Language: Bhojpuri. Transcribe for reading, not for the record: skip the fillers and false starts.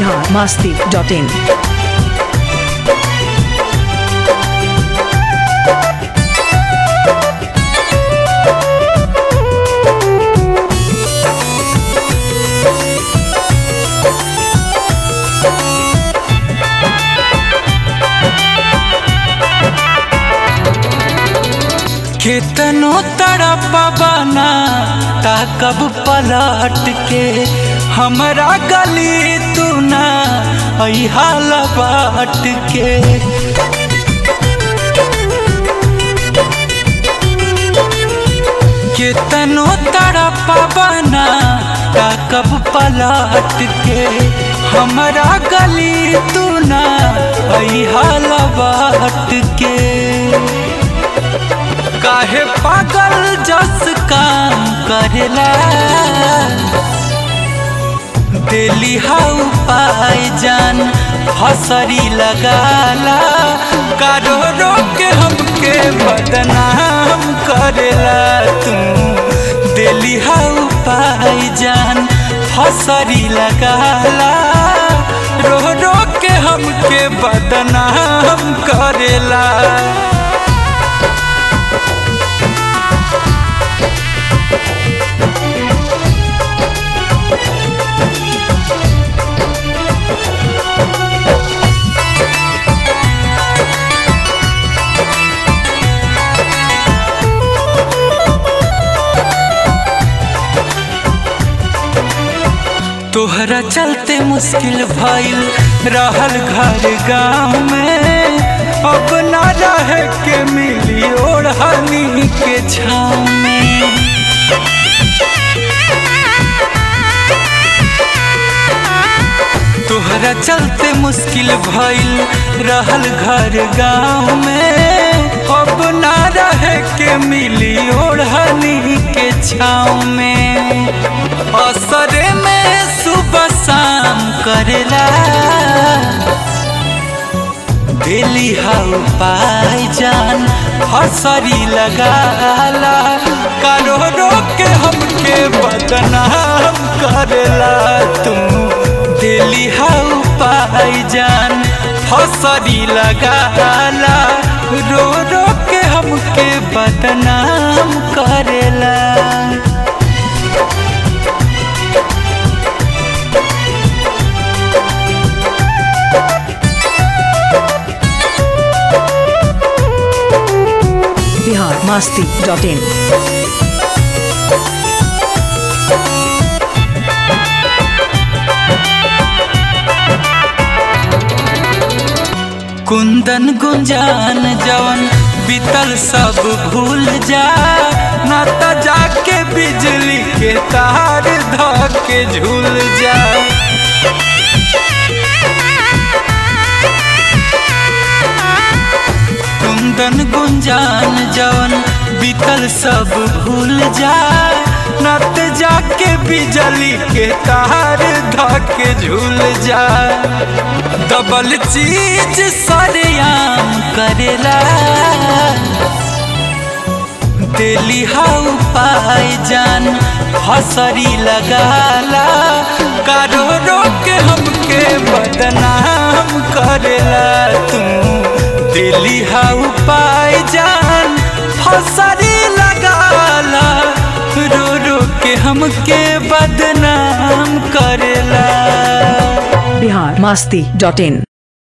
biharmasti.in केतनो तड़पबना ताकब पलट के हमरा गली तू ना हाल बाट के केतनो तड़पबना ताकब पलट के हमरा गली तू ना हाल बाट के काहे पागल जस काम करेला दिली हाउ पाई जान हसरी लगाला कारो के हमके बदनाम करेला तू दिली हाउ पाई जान हसरी लगाला रो के हमके बदनाम करेला तोहरा चलते मुश्किल भइल रहल घर गाँव में अब ना रह के मिली ओढ़नी के छाँव में तोहरा चलते मुश्किल भइल रहल घर गाँव में अब ना रह के मिली ओढ़नी के छाँव में असरे में सुबह शाम करेला दिली हाउ पाई जान हसरी लगाला कारो के हमके बदनाम करेला तू दिली हाउ पाई जान हसरी लगाला रो के हमके बदनाम करेला biharmasti.in कुंदन गुंजान जवन बीतल सब भूल जा ना त जाके बिजली के तार धके झूल जा कुंदन गुंजान जवन बीतल सब भूल जा ना त जाके बिजली के तार धके झूल जा डबल चीज सरेआम करेला दिली हाउ पाई जान हसरी लगाला कारो के हमके बदनाम करेला तू दिली हाउ पाई जान हसरी लगाला रो के हमके बदनाम करेला biharmasti.in